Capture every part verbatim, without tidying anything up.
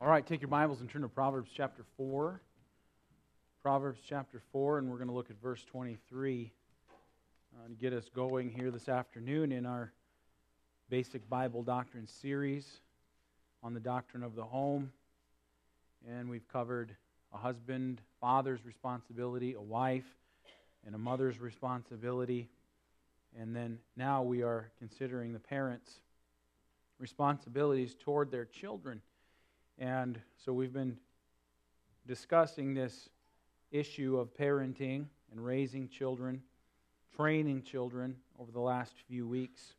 All right, take your Bibles and turn to Proverbs chapter four. Proverbs chapter four, and we're going to look at verse twenty-three uh, to get us going here this afternoon in our basic Bible doctrine series on the doctrine of the home. And we've covered a husband, father's responsibility, a wife, and a mother's responsibility. And then now we are considering the parents' responsibilities toward their children. And so we've been discussing this issue of parenting and raising children, training children over the last few weeks.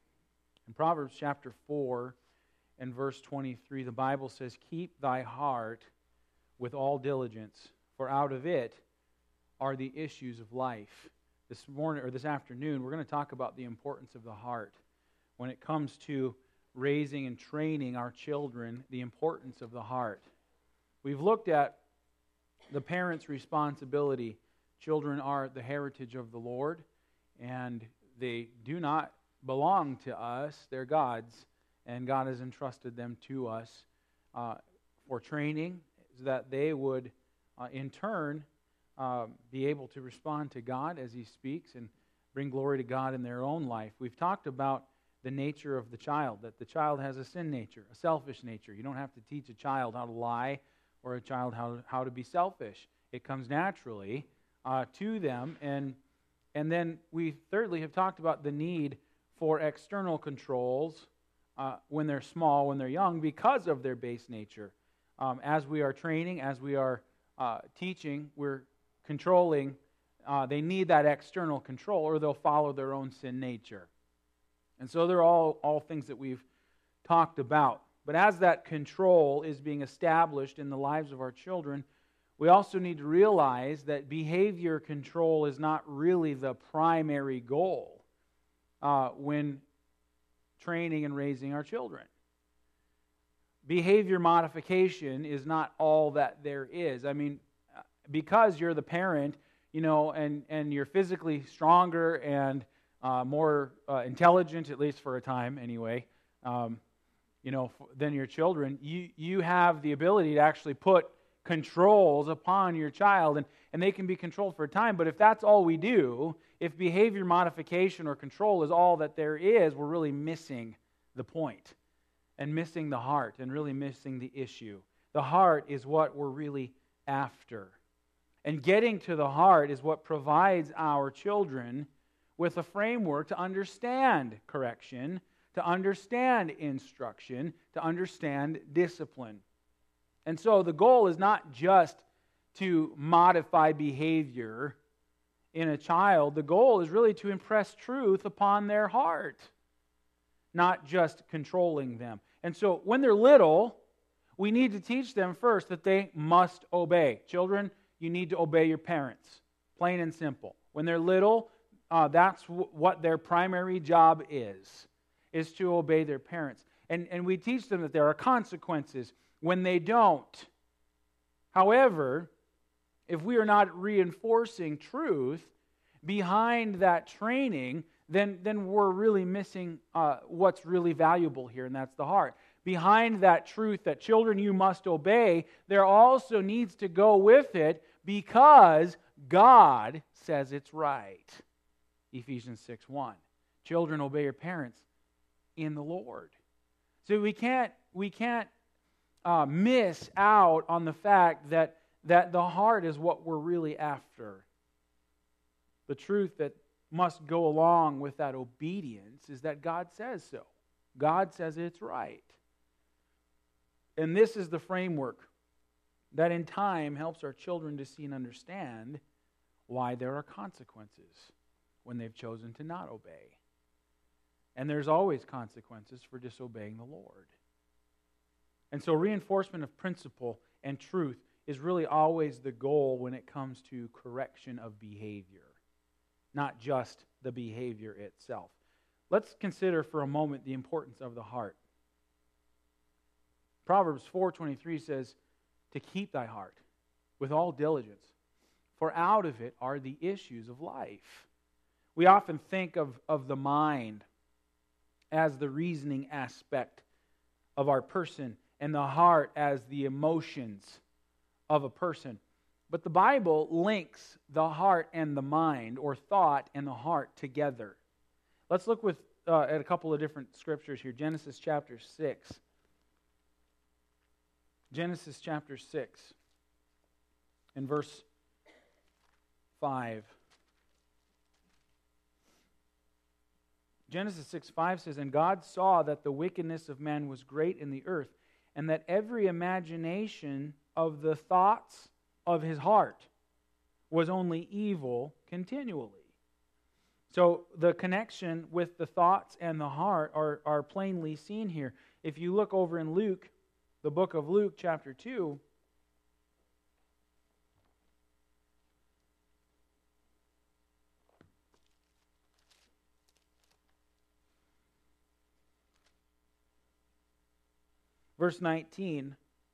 In Proverbs chapter four and verse twenty-three, the Bible says, "Keep thy heart with all diligence, for out of it are the issues of life." This morning or this afternoon, we're going to talk about the importance of the heart when it comes to raising and training our children, the importance of the heart. We've looked at the parents' responsibility. Children are the heritage of the Lord, and they do not belong to us. They're God's, and God has entrusted them to us uh, for training, so that they would, uh, in turn, uh, be able to respond to God as He speaks and bring glory to God in their own life. We've talked about the nature of the child, that the child has a sin nature, a selfish nature. You don't have to teach a child how to lie or a child how, how to be selfish. It comes naturally uh, to them. And, and then we thirdly have talked about the need for external controls uh, when they're small, when they're young, because of their base nature. Um, as we are training, as we are uh, teaching, we're controlling. Uh, they need that external control, or they'll follow their own sin nature. And so they're all, all things that we've talked about. But as that control is being established in the lives of our children, we also need to realize that behavior control is not really the primary goal uh, when training and raising our children. Behavior modification is not all that there is. I mean, because you're the parent, you know, and, and you're physically stronger and Uh, more uh, intelligent, at least for a time anyway, um, you know, f- than your children, you, you have the ability to actually put controls upon your child, and, and they can be controlled for a time. But if that's all we do, if behavior modification or control is all that there is, we're really missing the point and missing the heart and really missing the issue. The heart is what we're really after. And getting to the heart is what provides our children with a framework to understand correction, to understand instruction, to understand discipline. And so the goal is not just to modify behavior in a child. The goal is really to impress truth upon their heart, not just controlling them. And so when they're little, we need to teach them first that they must obey. Children, you need to obey your parents, plain and simple. When they're little, Uh, that's w- what their primary job is, is to obey their parents. And, and we teach them that there are consequences when they don't. However, if we are not reinforcing truth behind that training, then, then we're really missing uh, what's really valuable here, and that's the heart. Behind that truth that children, you must obey, there also needs to go with it because God says it's right. Ephesians six one. Children, obey your parents in the Lord. So we can't we can't uh, miss out on the fact that that the heart is what we're really after. The truth that must go along with that obedience is that God says so. God says it's right. And this is the framework that in time helps our children to see and understand why there are consequences when they've chosen to not obey. And there's always consequences for disobeying the Lord. And so reinforcement of principle and truth is really always the goal when it comes to correction of behavior, not just the behavior itself. Let's consider for a moment the importance of the heart. Proverbs four twenty-three says, "To keep thy heart with all diligence, for out of it are the issues of life." We often think of, of the mind as the reasoning aspect of our person and the heart as the emotions of a person. But the Bible links the heart and the mind, or thought and the heart, together. Let's look with uh, at a couple of different scriptures here. Genesis chapter six. Genesis chapter six and verse five. Genesis six five says, "And God saw that the wickedness of man was great in the earth, and that every imagination of the thoughts of his heart was only evil continually." So the connection with the thoughts and the heart are, are plainly seen here. If you look over in Luke, the book of Luke, chapter two, verse nineteen,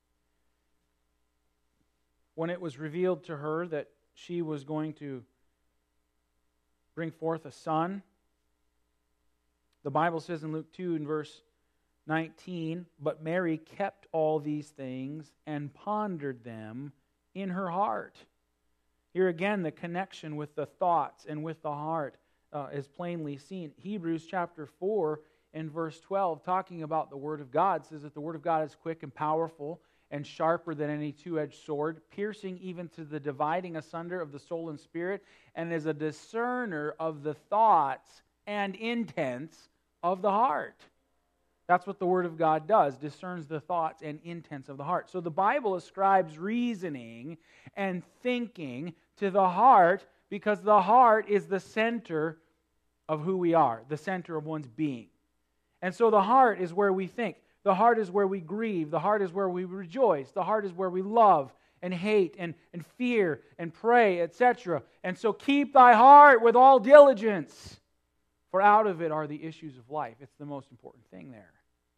when it was revealed to her that she was going to bring forth a son, the Bible says in Luke two and verse nineteen, "But Mary kept all these things and pondered them in her heart." Here again, the connection with the thoughts and with the heart uh, is plainly seen. Hebrews chapter four and verse twelve, talking about the Word of God, says that the Word of God is quick and powerful and sharper than any two-edged sword, piercing even to the dividing asunder of the soul and spirit, and is a discerner of the thoughts and intents of the heart. That's what the Word of God does, discerns the thoughts and intents of the heart. So the Bible ascribes reasoning and thinking to the heart, because the heart is the center of who we are, the center of one's being. And so the heart is where we think. The heart is where we grieve. The heart is where we rejoice. The heart is where we love and hate and, and fear and pray, et cetera. And so keep thy heart with all diligence, for out of it are the issues of life. It's the most important thing there.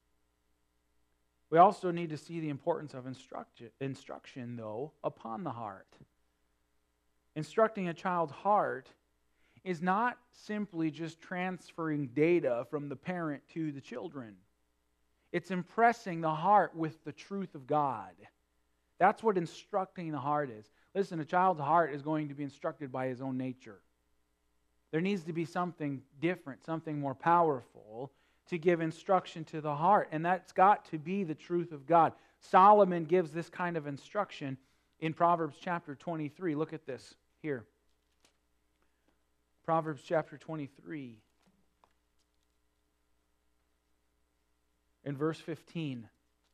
We also need to see the importance of instruction, instruction, though, upon the heart. Instructing a child's heart is not simply just transferring data from the parent to the children. It's impressing the heart with the truth of God. That's what instructing the heart is. Listen, a child's heart is going to be instructed by his own nature. There needs to be something different, something more powerful to give instruction to the heart. And that's got to be the truth of God. Solomon gives this kind of instruction in Proverbs chapter twenty-three. Look at this here. Proverbs chapter twenty-three. In verse fifteen.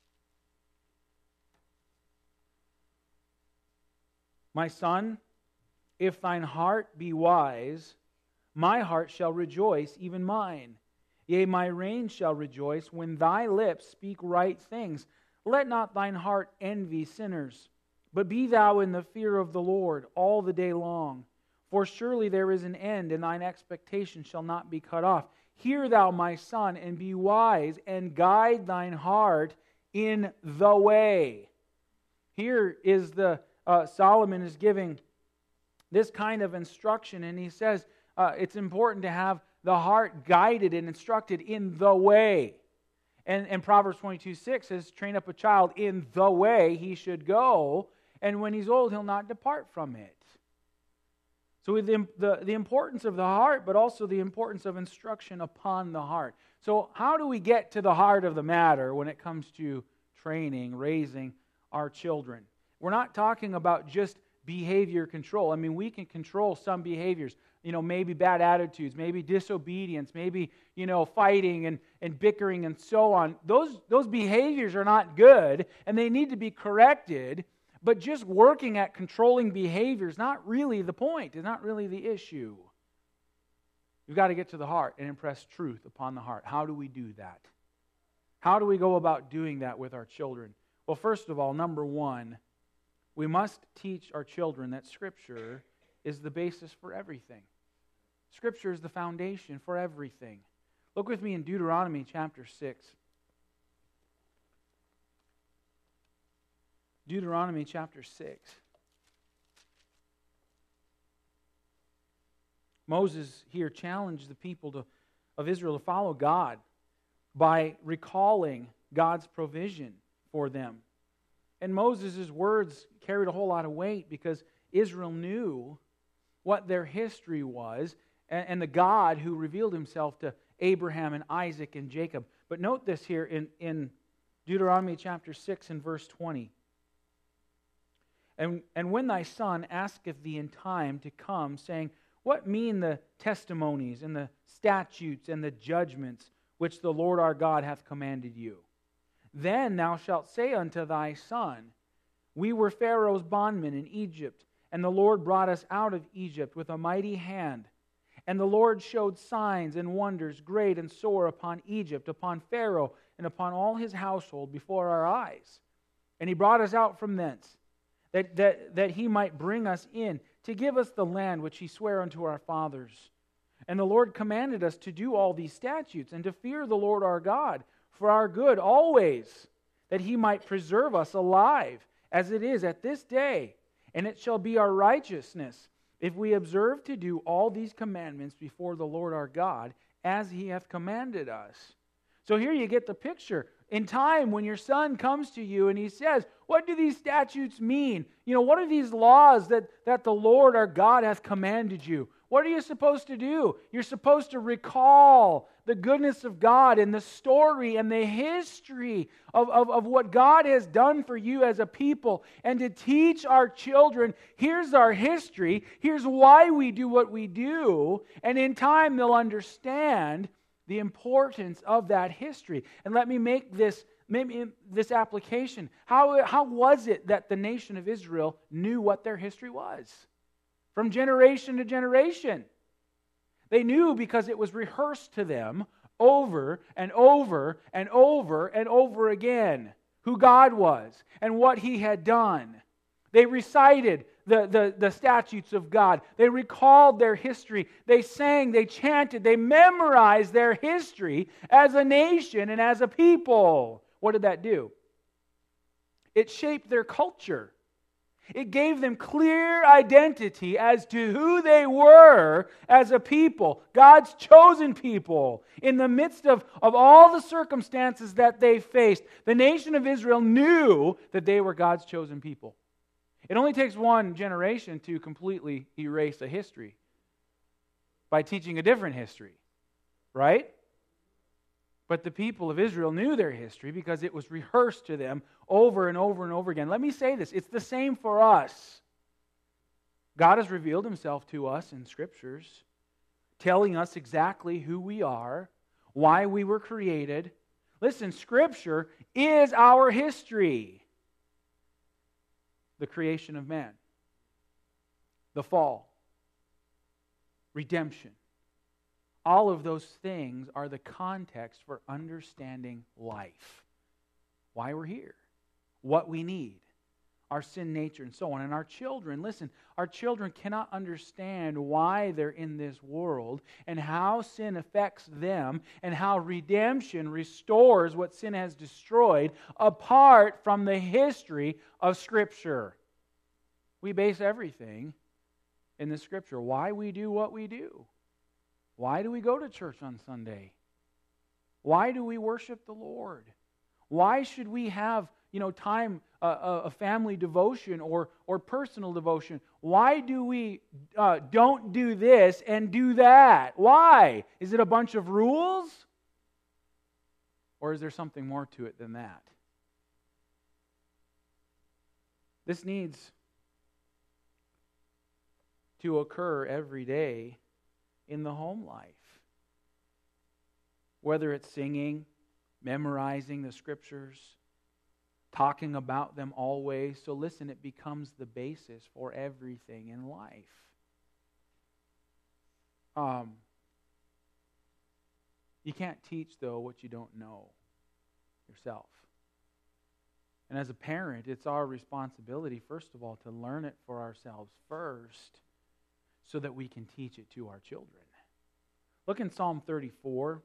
"My son, if thine heart be wise, my heart shall rejoice, even mine. Yea, my reins shall rejoice when thy lips speak right things. Let not thine heart envy sinners, but be thou in the fear of the Lord all the day long. For surely there is an end, and thine expectation shall not be cut off. Hear thou, my son, and be wise, and guide thine heart in the way." Here is the, uh, Solomon is giving this kind of instruction, and he says uh, it's important to have the heart guided and instructed in the way. And, and Proverbs twenty-two six says, "Train up a child in the way he should go, and when he's old, he'll not depart from it." So the, the, the importance of the heart, but also the importance of instruction upon the heart. So how do we get to the heart of the matter when it comes to training, raising our children? We're not talking about just behavior control. I mean, we can control some behaviors. You know, maybe bad attitudes, maybe disobedience, maybe, you know, fighting and, and bickering and so on. Those, those behaviors are not good, and they need to be corrected. But just working at controlling behavior is not really the point. It's not really the issue. You've got to get to the heart and impress truth upon the heart. How do we do that? How do we go about doing that with our children? Well, first of all, number one, we must teach our children that Scripture is the basis for everything. Scripture is the foundation for everything. Look with me in Deuteronomy chapter six. Deuteronomy chapter six. Moses here challenged the people to, of Israel to follow God by recalling God's provision for them. And Moses' words carried a whole lot of weight because Israel knew what their history was and, and the God who revealed himself to Abraham and Isaac and Jacob. But note this here in, in Deuteronomy chapter six and verse twenty. And, and when thy son asketh thee in time to come, saying, what mean the testimonies and the statutes and the judgments which the Lord our God hath commanded you? Then thou shalt say unto thy son, we were Pharaoh's bondmen in Egypt, and the Lord brought us out of Egypt with a mighty hand. And the Lord showed signs and wonders great and sore upon Egypt, upon Pharaoh, and upon all his household before our eyes. And he brought us out from thence, that, that, that he might bring us in, to give us the land which he sware unto our fathers. And the Lord commanded us to do all these statutes, and to fear the Lord our God, for our good always, that he might preserve us alive, as it is at this day. And it shall be our righteousness, if we observe to do all these commandments before the Lord our God, as he hath commanded us. So here you get the picture. In time, when your son comes to you and he says, what do these statutes mean? You know, what are these laws that, that the Lord our God hath commanded you? What are you supposed to do? You're supposed to recall the goodness of God and the story and the history of, of, of what God has done for you as a people, and to teach our children, here's our history, here's why we do what we do, and in time they'll understand the importance of that history. And let me make this maybe this application. How, how was it that the nation of Israel knew what their history was? From generation to generation. They knew because it was rehearsed to them over and over and over and over again who God was and what he had done. They recited the, the, the statutes of God. They recalled their history. They sang, they chanted, they memorized their history as a nation and as a people. What did that do? It shaped their culture. It gave them clear identity as to who they were as a people, God's chosen people. In the midst of, of all the circumstances that they faced, the nation of Israel knew that they were God's chosen people. It only takes one generation to completely erase a history by teaching a different history, right? But the people of Israel knew their history because it was rehearsed to them over and over and over again. Let me say this, it's the same for us. God has revealed himself to us in Scriptures, telling us exactly who we are, why we were created. Listen, Scripture is our history. The creation of man, the fall, redemption. All of those things are the context for understanding life. Why we're here, what we need, our sin nature, and so on. And our children, listen, our children cannot understand why they're in this world and how sin affects them and how redemption restores what sin has destroyed apart from the history of Scripture. We base everything in the Scripture. Why we do what we do. Why do we go to church on Sunday? Why do we worship the Lord? Why should we have, you know, time, uh, a family devotion or, or personal devotion? Why do we uh, don't do this and do that? Why? Is it a bunch of rules? Or is there something more to it than that? This needs to occur every day in the home life. Whether it's singing, memorizing the Scriptures, talking about them always. So listen, it becomes the basis for everything in life. Um, you can't teach, though, what you don't know yourself. And as a parent, it's our responsibility, first of all, to learn it for ourselves first, so that we can teach it to our children. Look in Psalm thirty-four.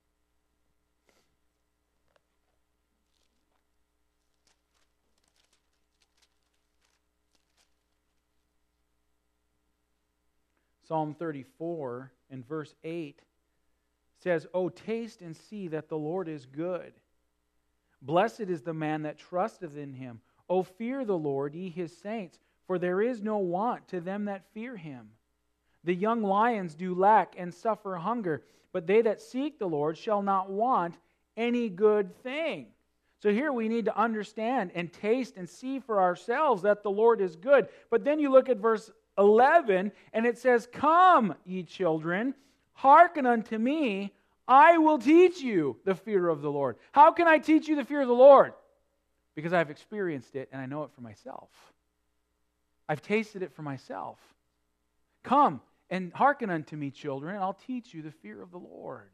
Psalm thirty-four and verse eight says, "O taste and see that the Lord is good. Blessed is the man that trusteth in him. O fear the Lord, ye his saints, for there is no want to them that fear him. The young lions do lack and suffer hunger, but they that seek the Lord shall not want any good thing. So here we need to understand and taste and see for ourselves that the Lord is good. But then you look at verse eleven, and it says, Come, ye children, hearken unto me, I will teach you the fear of the Lord. How can I teach you the fear of the Lord? Because I've experienced it and I know it for myself. I've tasted it for myself. Come and hearken unto me, children, and I'll teach you the fear of the Lord.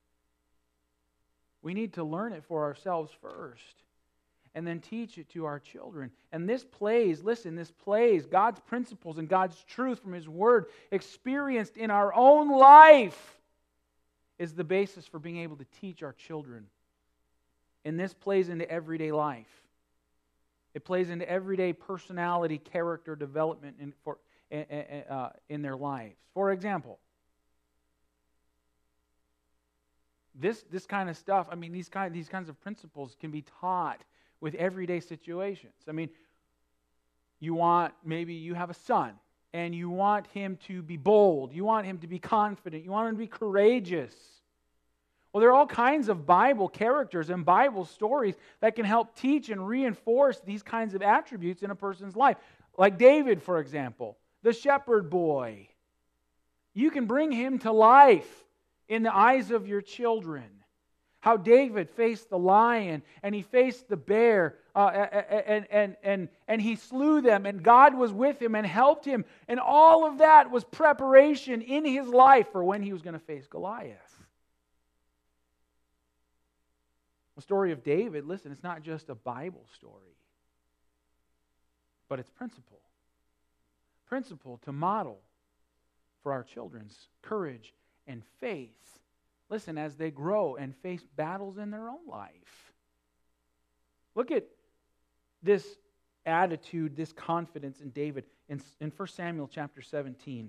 We need to learn it for ourselves first and then teach it to our children. And this plays, listen, this plays God's principles and God's truth from His Word experienced in our own life is the basis for being able to teach our children. And this plays into everyday life. It plays into everyday personality, character development in, for, uh, in their lives. For example, this this kind of stuff, I mean, these kind these kinds of principles can be taught with everyday situations. I mean, you want, maybe you have a son, and you want him to be bold. You want him to be confident. You want him to be courageous. Well, there are all kinds of Bible characters and Bible stories that can help teach and reinforce these kinds of attributes in a person's life. Like David, for example, the shepherd boy. You can bring him to life in the eyes of your children. How David faced the lion and he faced the bear uh, and, and, and, and he slew them, and God was with him and helped him. And all of that was preparation in his life for when he was going to face Goliath. The story of David, listen, it's not just a Bible story, but it's principle. Principle to model for our children's courage and faith. Listen, as they grow and face battles in their own life. Look at this attitude, this confidence in David in, in First Samuel chapter seventeen.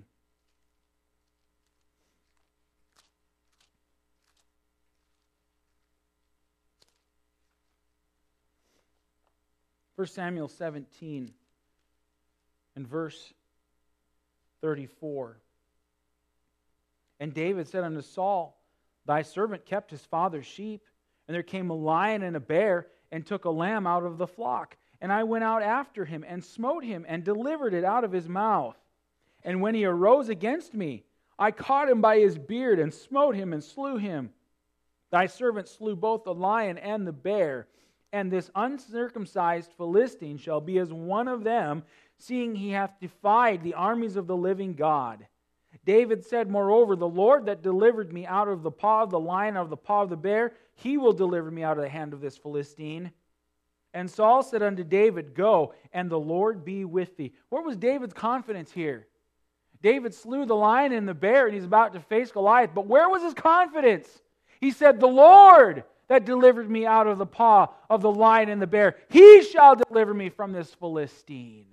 First Samuel seventeen and verse thirty-four. And David said unto Saul, Thy servant kept his father's sheep, and there came a lion and a bear, and took a lamb out of the flock. And I went out after him, and smote him, and delivered it out of his mouth. And when he arose against me, I caught him by his beard, and smote him, and slew him. Thy servant slew both the lion and the bear, and this uncircumcised Philistine shall be as one of them, seeing he hath defied the armies of the living God. David said, Moreover, the Lord that delivered me out of the paw of the lion, out of the paw of the bear, He will deliver me out of the hand of this Philistine. And Saul said unto David, Go, and the Lord be with thee. Where was David's confidence here? David slew the lion and the bear, and he's about to face Goliath. But where was his confidence? He said, The Lord that delivered me out of the paw of the lion and the bear, He shall deliver me from this Philistine.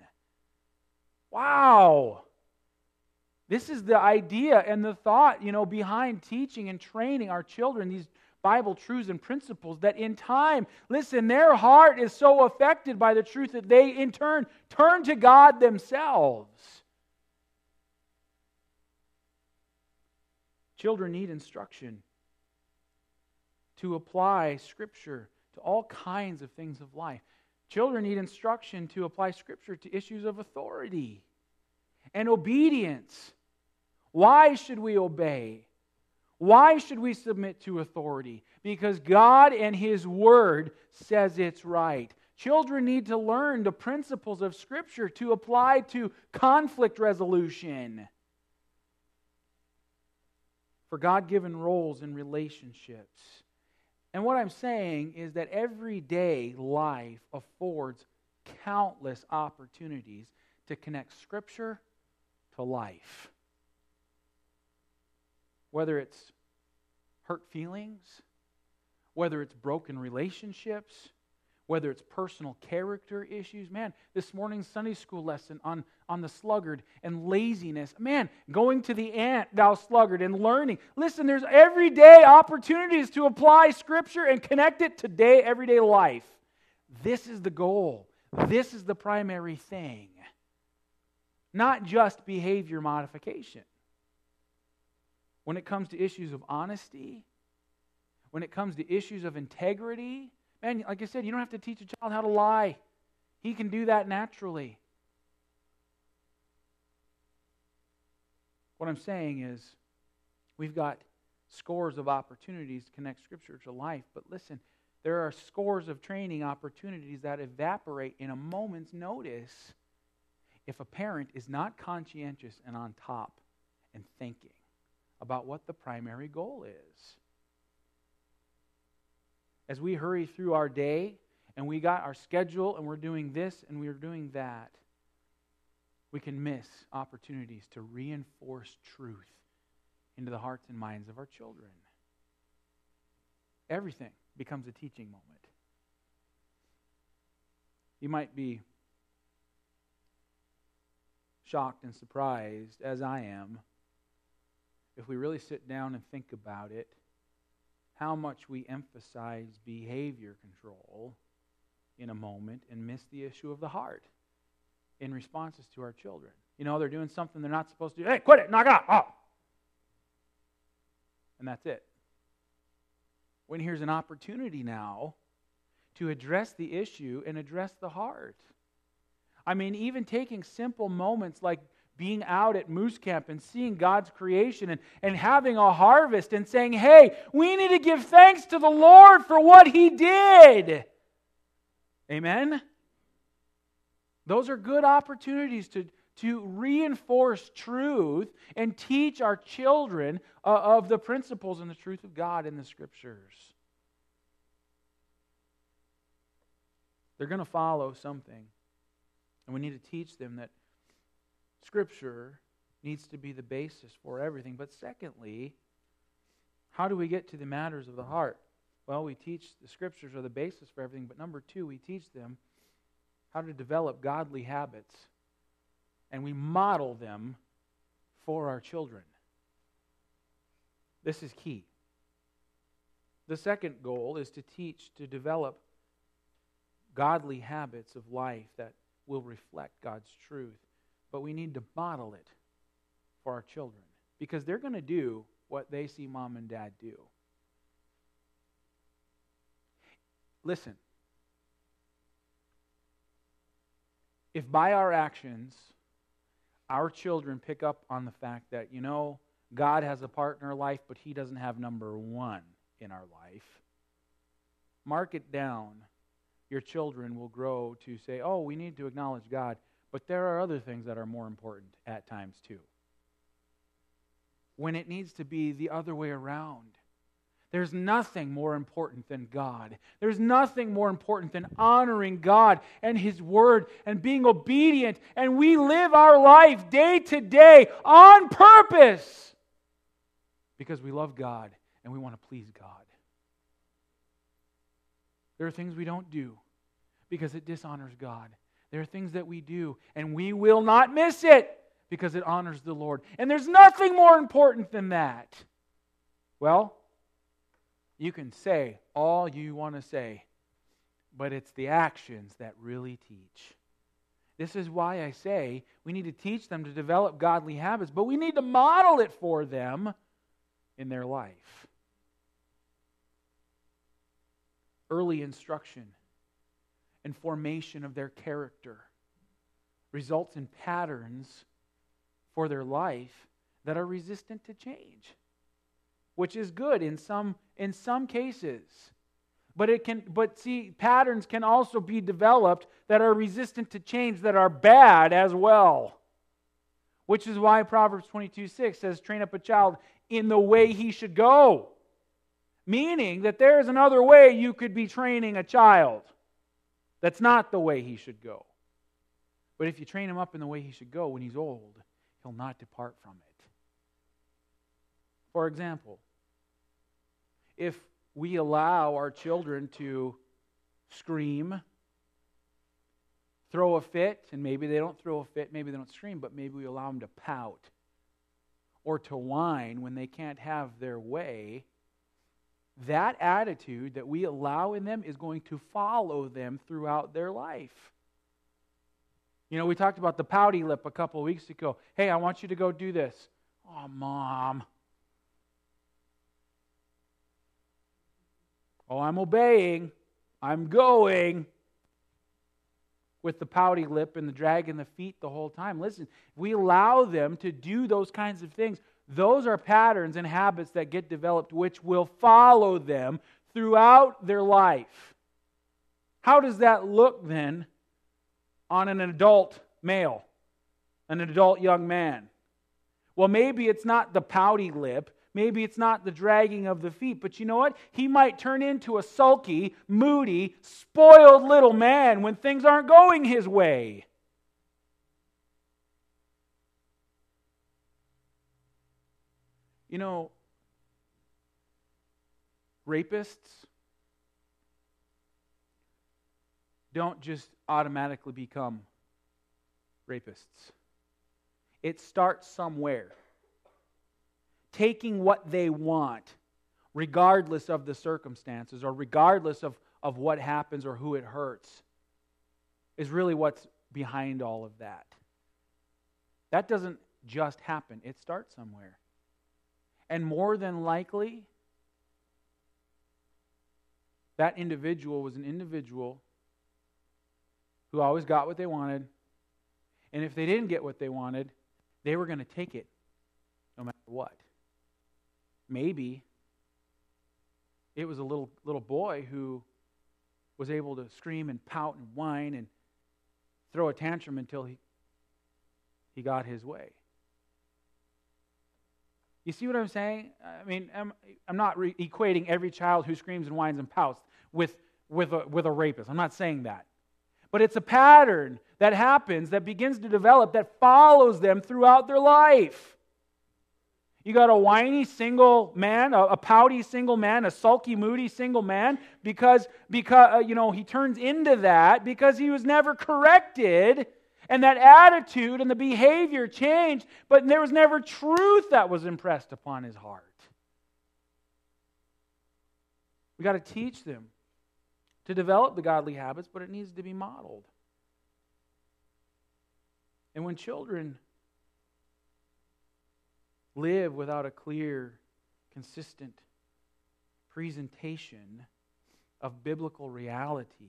Wow. This is the idea and the thought, you know, behind teaching and training our children these Bible truths and principles, that in time, listen, their heart is so affected by the truth that they in turn turn to God themselves. Children need instruction to apply Scripture to all kinds of things of life. Children need instruction to apply Scripture to issues of authority and obedience. Why should we obey? Why should we submit to authority? Because God and His Word says it's right. Children need to learn the principles of Scripture to apply to conflict resolution, for God-given roles in relationships. And what I'm saying is that everyday life affords countless opportunities to connect Scripture to life. Whether it's hurt feelings, whether it's broken relationships, whether it's personal character issues. Man, this morning's Sunday school lesson on, on the sluggard and laziness. Man, going to the ant, thou sluggard, and learning. Listen, there's everyday opportunities to apply Scripture and connect it to day, everyday life. This is the goal. This is the primary thing. Not just behavior modification. When it comes to issues of honesty, when it comes to issues of integrity, man, like I said, you don't have to teach a child how to lie. He can do that naturally. What I'm saying is, we've got scores of opportunities to connect Scripture to life, but listen, there are scores of training opportunities that evaporate in a moment's notice if a parent is not conscientious and on top and thinking about what the primary goal is. As we hurry through our day and we got our schedule and we're doing this and we're doing that, we can miss opportunities to reinforce truth into the hearts and minds of our children. Everything becomes a teaching moment. You might be shocked and surprised, as I am, if we really sit down and think about it, how much we emphasize behavior control in a moment and miss the issue of the heart in responses to our children. You know, they're doing something they're not supposed to do. Hey, quit it, knock it off. Oh. And that's it. When here's an opportunity now to address the issue and address the heart. I mean, even taking simple moments like being out at Moose Camp and seeing God's creation and, and having a harvest and saying, hey, we need to give thanks to the Lord for what He did. Amen? Those are good opportunities to, to reinforce truth and teach our children uh, of the principles and the truth of God in the Scriptures. They're going to follow something. And we need to teach them that Scripture needs to be the basis for everything. But secondly, how do we get to the matters of the heart? Well, we teach the Scriptures are the basis for everything. But number two, we teach them how to develop godly habits. And we model them for our children. This is key. The second goal is to teach, to develop godly habits of life that will reflect God's truth. But we need to model it for our children because they're going to do what they see mom and dad do. Listen, if by our actions our children pick up on the fact that, you know, God has a part in our life, but He doesn't have number one in our life, mark it down. Your children will grow to say, oh, we need to acknowledge God, but there are other things that are more important at times too. When it needs to be the other way around. There's nothing more important than God. There's nothing more important than honoring God and His Word and being obedient. And we live our life day to day on purpose because we love God and we want to please God. There are things we don't do because it dishonors God. There are things that we do and we will not miss it because it honors the Lord. And there's nothing more important than that. Well, you can say all you want to say, but it's the actions that really teach. This is why I say we need to teach them to develop godly habits, but we need to model it for them in their life. Early instruction and formation of their character results in patterns for their life that are resistant to change, which is good in some in some cases. But it can but see patterns can also be developed that are resistant to change that are bad as well. Which is why Proverbs twenty-two six says, train up a child in the way he should go. Meaning that there is another way you could be training a child. That's not the way he should go. But if you train him up in the way he should go when he's old, he'll not depart from it. For example, if we allow our children to scream, throw a fit, and maybe they don't throw a fit, maybe they don't scream, but maybe we allow them to pout or to whine when they can't have their way. That attitude that we allow in them is going to follow them throughout their life. You know, we talked about the pouty lip a couple of weeks ago. Hey, I want you to go do this. Oh, Mom. Oh, I'm obeying. I'm going. With the pouty lip and the dragging the feet the whole time. Listen, if we allow them to do those kinds of things, those are patterns and habits that get developed which will follow them throughout their life. How does that look then on an adult male, an adult young man? Well, maybe it's not the pouty lip, maybe it's not the dragging of the feet, but you know what? He might turn into a sulky, moody, spoiled little man when things aren't going his way. You know, rapists don't just automatically become rapists. It starts somewhere. Taking what they want, regardless of the circumstances or regardless of, of what happens or who it hurts, is really what's behind all of that. That doesn't just happen. It starts somewhere. And more than likely, that individual was an individual who always got what they wanted. And if they didn't get what they wanted, they were going to take it no matter what. Maybe it was a little little boy who was able to scream and pout and whine and throw a tantrum until he he got his way. You see what I'm saying? I mean, I'm, I'm not re- equating every child who screams and whines and pouts with, with, a, with a rapist. I'm not saying that. But it's a pattern that happens, that begins to develop, that follows them throughout their life. You got a whiny single man, a, a pouty single man, a sulky, moody single man, because, because uh, you know, he turns into that because he was never corrected. And that attitude and the behavior changed, but there was never truth that was impressed upon his heart. We got to teach them to develop the godly habits, but it needs to be modeled. And when children live without a clear, consistent presentation of biblical reality,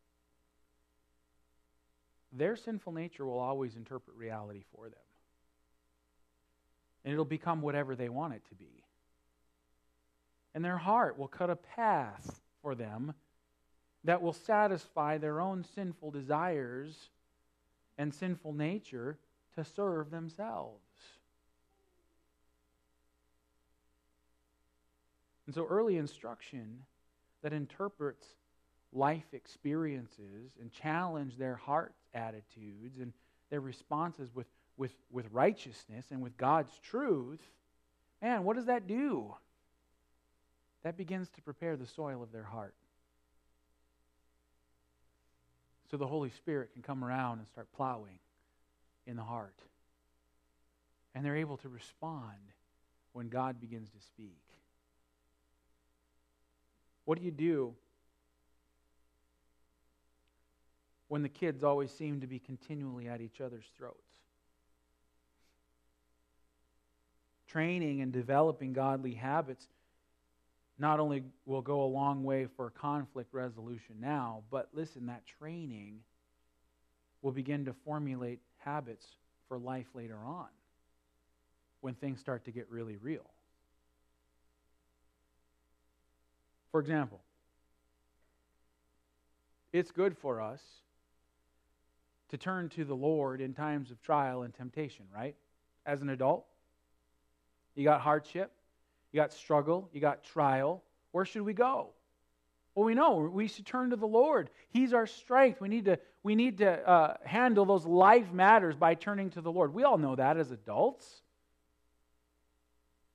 their sinful nature will always interpret reality for them. And it'll become whatever they want it to be. And their heart will cut a path for them that will satisfy their own sinful desires and sinful nature to serve themselves. And so early instruction that interprets life experiences and challenge their heart attitudes and their responses with, with, with righteousness and with God's truth, man, what does that do? That begins to prepare the soil of their heart. So the Holy Spirit can come around and start plowing in the heart. And they're able to respond when God begins to speak. What do you do when the kids always seem to be continually at each other's throats? Training and developing godly habits not only will go a long way for conflict resolution now, but listen, that training will begin to formulate habits for life later on when things start to get really real. For example, it's good for us to turn to the Lord in times of trial and temptation, right? As an adult, you got hardship, you got struggle, you got trial. Where should we go? Well, we know we should turn to the Lord. He's our strength. We need to, we need to uh, handle those life matters by turning to the Lord. We all know that as adults.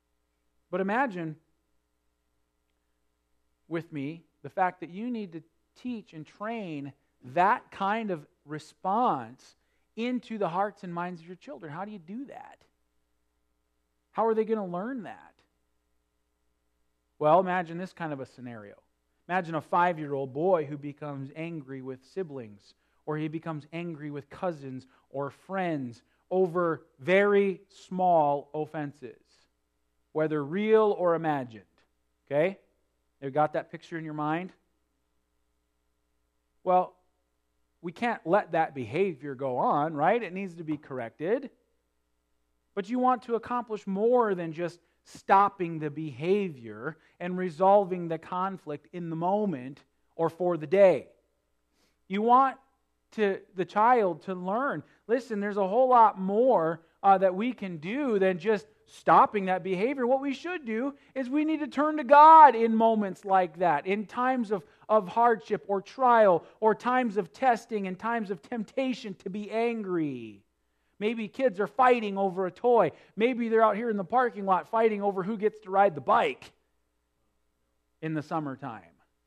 But imagine with me the fact that you need to teach and train that kind of response into the hearts and minds of your children? How do you do that? How are they going to learn that? Well, imagine this kind of a scenario. Imagine a five-year-old boy who becomes angry with siblings, or he becomes angry with cousins or friends over very small offenses, whether real or imagined. Okay? You got that picture in your mind? Well, we can't let that behavior go on, right? It needs to be corrected. But you want to accomplish more than just stopping the behavior and resolving the conflict in the moment or for the day. You want to the child to learn, listen, there's a whole lot more uh, that we can do than just stopping that behavior. What we should do is we need to turn to God in moments like that, in times of, of hardship or trial, or times of testing and times of temptation to be angry. Maybe kids are fighting over a toy. Maybe they're out here in the parking lot fighting over who gets to ride the bike in the summertime.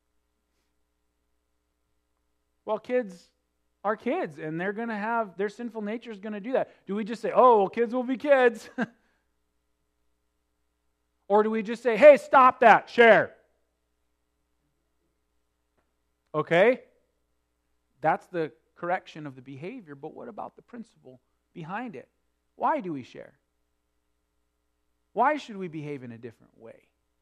Well, kids are kids, and they're going to have, their sinful nature is going to do that. Do we just say, oh, well, kids will be kids? Or do we just say, hey, stop that, share? Okay? That's the correction of the behavior, but what about the principle behind it? Why do we share? Why should we behave in a different way?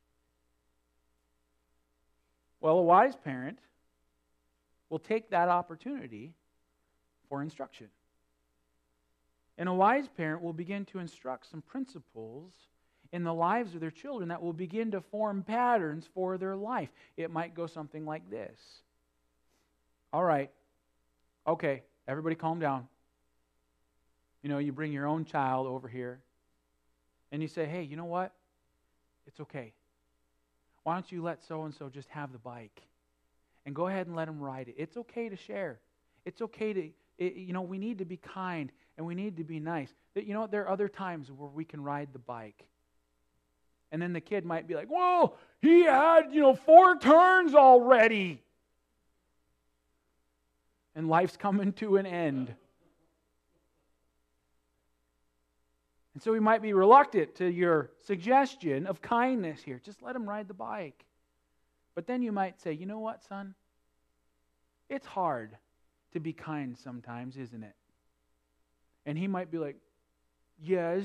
Well, a wise parent will take that opportunity for instruction. And a wise parent will begin to instruct some principles in the lives of their children that will begin to form patterns for their life. It might go something like this. All right, okay, everybody calm down. You know, you bring your own child over here and you say, hey, you know what? It's okay. Why don't you let so-and-so just have the bike and go ahead and let them ride it. It's okay to share. It's okay to, it, you know, we need to be kind and we need to be nice. That, you know, there are other times where we can ride the bike. And then the kid might be like, whoa, he had, you know, four turns already. And life's coming to an end. And so we might be reluctant to your suggestion of kindness here. Just let him ride the bike. But then you might say, you know what, son? It's hard to be kind sometimes, isn't it? And he might be like, yes.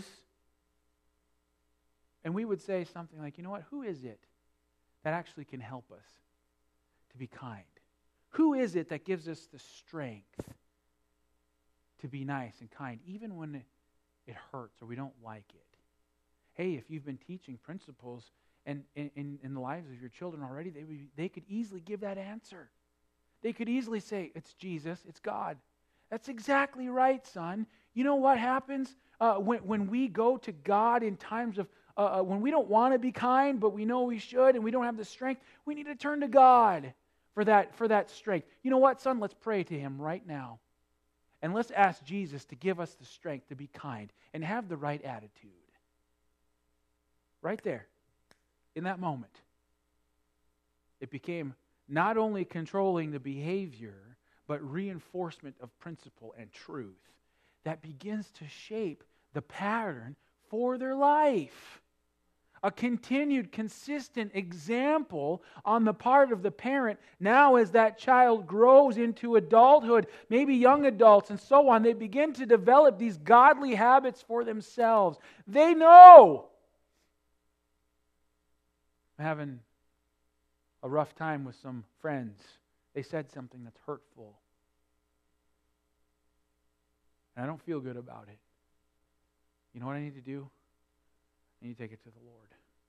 And we would say something like, you know what, who is it that actually can help us to be kind? Who is it that gives us the strength to be nice and kind, even when it, it hurts or we don't like it? Hey, if you've been teaching principles and in, in, in the lives of your children already, they, would, they could easily give that answer. They could easily say, it's Jesus, it's God. That's exactly right, son. You know what happens uh, when, when we go to God in times of, uh, when we don't want to be kind, but we know we should and we don't have the strength, we need to turn to God for that, for that strength. You know what, son? Let's pray to Him right now. And let's ask Jesus to give us the strength to be kind and have the right attitude. Right there, in that moment. It became not only controlling the behavior, but reinforcement of principle and truth that begins to shape the pattern for their life. A continued, consistent example on the part of the parent. Now as that child grows into adulthood, maybe young adults and so on, they begin to develop these godly habits for themselves. They know. I'm having a rough time with some friends. They said something that's hurtful. And I don't feel good about it. You know what I need to do? I need to take it to the Lord.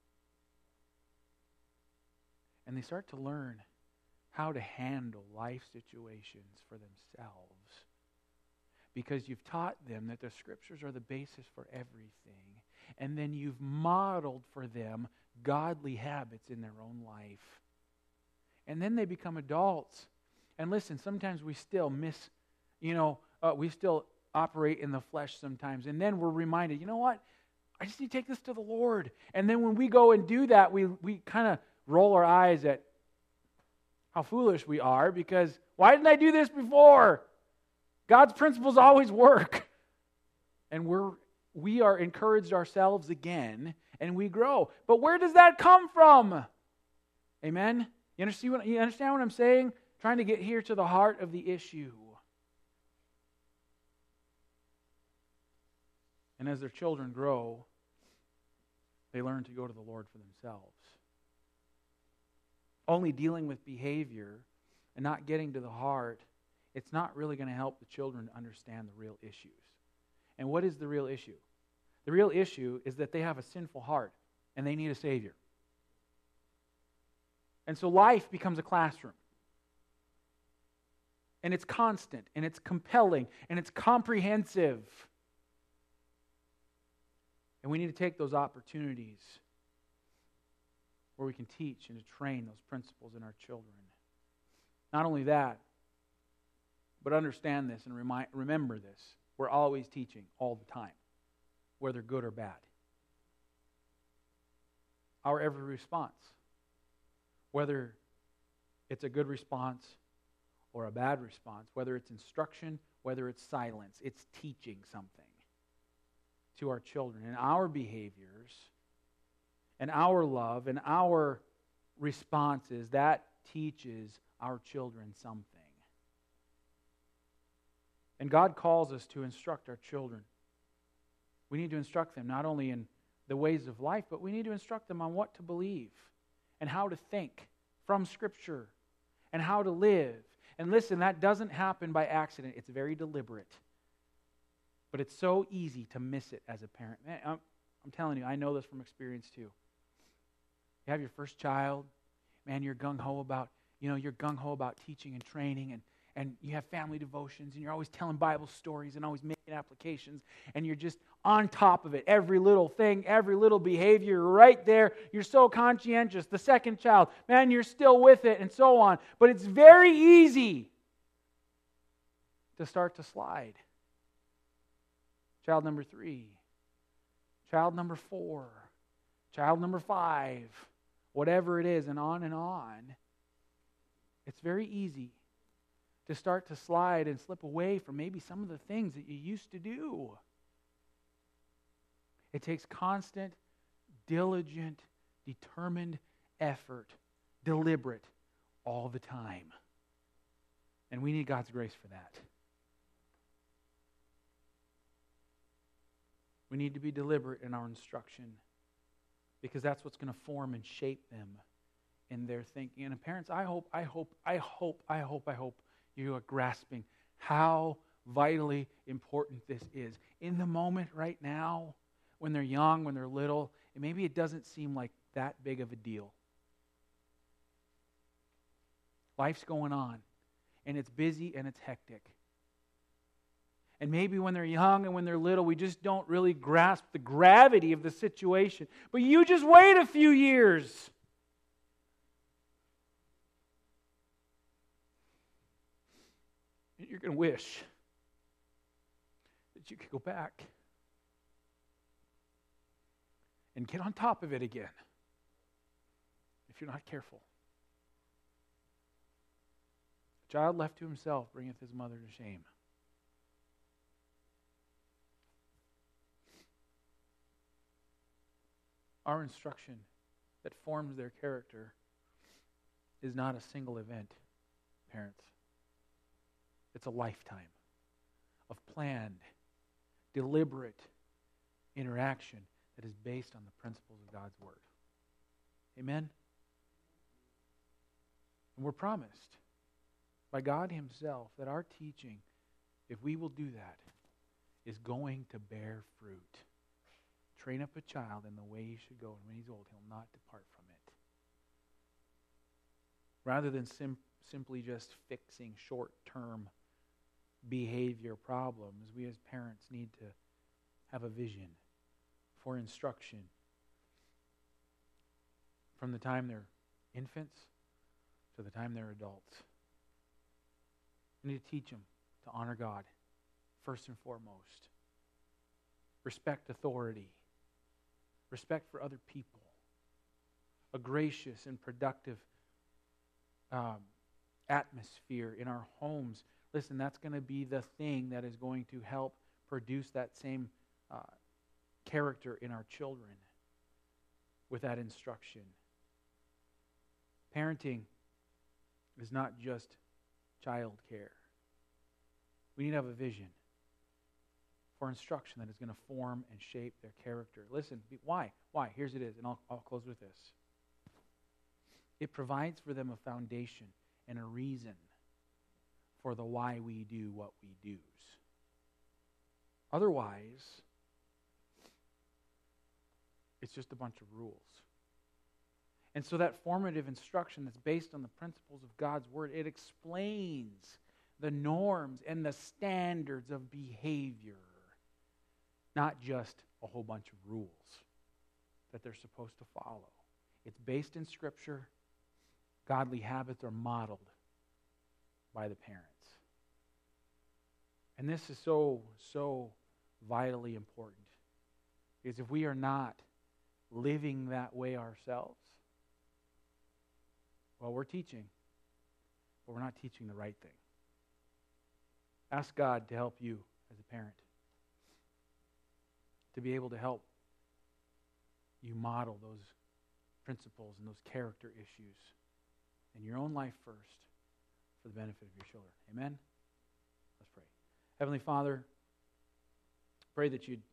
And they start to learn how to handle life situations for themselves. Because you've taught them that the Scriptures are the basis for everything. And then you've modeled for them godly habits in their own life. And then they become adults. And listen, sometimes we still miss, you know, uh, we still operate in the flesh sometimes. And then we're reminded, you know what? I just need to take this to the Lord. And then when we go and do that, we, we kind of roll our eyes at how foolish we are, because why didn't I do this before? God's principles always work. And we're we are encouraged ourselves again, and we grow. But where does that come from? Amen? You understand what, you understand what I'm saying? Trying to get here to the heart of the issue. And as their children grow, they learn to go to the Lord for themselves. Only dealing with behavior and not getting to the heart, it's not really going to help the children understand the real issues. And what is the real issue? The real issue is that they have a sinful heart and they need a Savior. And so life becomes a classroom. And it's constant, and it's compelling, and it's comprehensive. And we need to take those opportunities where we can teach and to train those principles in our children. Not only that, but understand this and remind, remember this. We're always teaching all the time, whether good or bad. Our every response, whether it's a good response or a bad response, whether it's instruction, whether it's silence, it's teaching something to our children. And our behaviors and our love and our responses, that teaches our children something. And God calls us to instruct our children. We need to instruct them not only in the ways of life, but we need to instruct them on what to believe and how to think from Scripture and how to live. And listen, that doesn't happen by accident. It's very deliberate. But it's so easy to miss it as a parent. Man, I'm, I'm telling you, I know this from experience too. You have your first child, man, you're gung-ho about, you know, you're gung-ho about teaching and training, and and you have family devotions, and you're always telling Bible stories and always making applications, and you're just on top of it. Every little thing, every little behavior, right there. You're so conscientious. The second child, man, you're still with it, and so on. But it's very easy to start to slide. Child number three, child number four, child number five, whatever it is, and on and on. It's very easy to start to slide and slip away from maybe some of the things that you used to do. It takes constant, diligent, determined effort, deliberate, all the time. And we need God's grace for that. We need to be deliberate in our instruction, because that's what's going to form and shape them in their thinking. And parents, I hope, I hope, I hope, I hope, I hope you are grasping how vitally important this is. In the moment right now, when they're young, when they're little, and maybe it doesn't seem like that big of a deal. Life's going on, and it's busy and it's hectic. And maybe when they're young and when they're little, we just don't really grasp the gravity of the situation. But you just wait a few years. You're going to wish that you could go back and get on top of it again if you're not careful. A child left to himself bringeth his mother to shame. Our instruction that forms their character is not a single event, parents. It's a lifetime of planned, deliberate interaction that is based on the principles of God's Word. Amen? And we're promised by God Himself that our teaching, if we will do that, is going to bear fruit. Train up a child in the way he should go, and when he's old, he'll not depart from it. Rather than sim- simply just fixing short-term behavior problems, we as parents need to have a vision for instruction from the time they're infants to the time they're adults. We need to teach them to honor God first and foremost. Respect authority. Respect for other people. A gracious and productive um, atmosphere in our homes. Listen, that's going to be the thing that is going to help produce that same uh, character in our children with that instruction. Parenting is not just child care. We need to have a vision for instruction that is going to form and shape their character. Listen, why? Why? Here's it is, and I'll, I'll close with this. It provides for them a foundation and a reason for the why we do what we do. Otherwise, it's just a bunch of rules. And so that formative instruction that's based on the principles of God's Word, it explains the norms and the standards of behavior, not just a whole bunch of rules that they're supposed to follow. It's based in Scripture. Godly habits are modeled by the parents. And this is so, so vitally important. Because if we are not living that way ourselves, well, we're teaching, but we're not teaching the right thing. Ask God to help you as a parent, to be able to help you model those principles and those character issues in your own life first for the benefit of your children. Amen? Let's pray. Heavenly Father, pray that you'd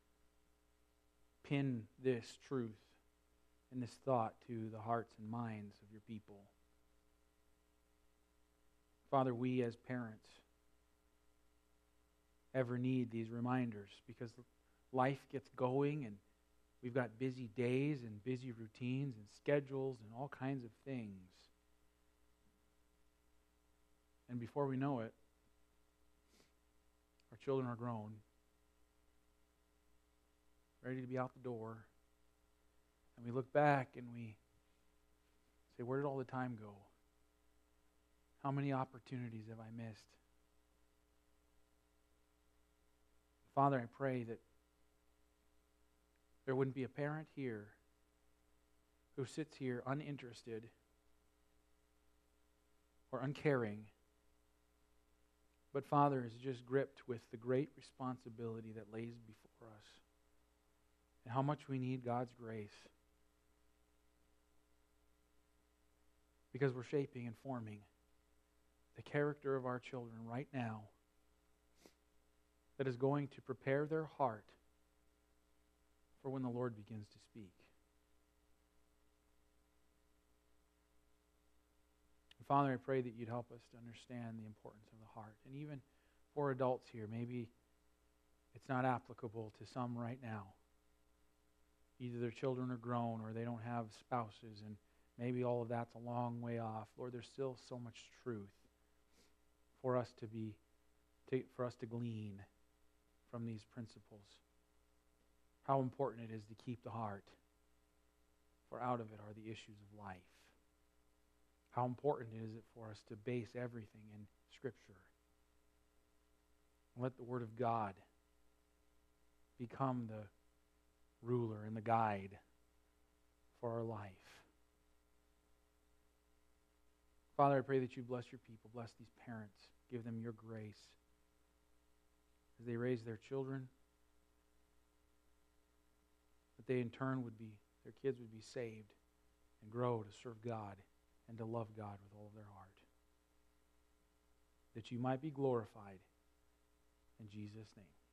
pin this truth and this thought to the hearts and minds of your people. Father, we as parents ever need these reminders because life gets going and we've got busy days and busy routines and schedules and all kinds of things. And before we know it, our children are grown, ready to be out the door, and we look back and we say, where did all the time go? How many opportunities have I missed? Father, I pray that there wouldn't be a parent here who sits here uninterested or uncaring, but Father is just gripped with the great responsibility that lays before us and how much we need God's grace because we're shaping and forming the character of our children right now that is going to prepare their heart for when the Lord begins to speak. Father, I pray that you'd help us to understand the importance of the heart. And even for adults here, maybe it's not applicable to some right now. Either their children are grown or they don't have spouses, and maybe all of that's a long way off. Lord, there's still so much truth for us to be, to, for us to glean from these principles. How important it is to keep the heart, for out of it are the issues of life. How important is it for us to base everything in Scripture? And let the Word of God become the ruler and the guide for our life. Father, I pray that you bless your people, bless these parents, give them your grace as they raise their children, that they in turn would be, their kids would be saved and grow to serve God and to love God with all of their heart. That you might be glorified in Jesus' name.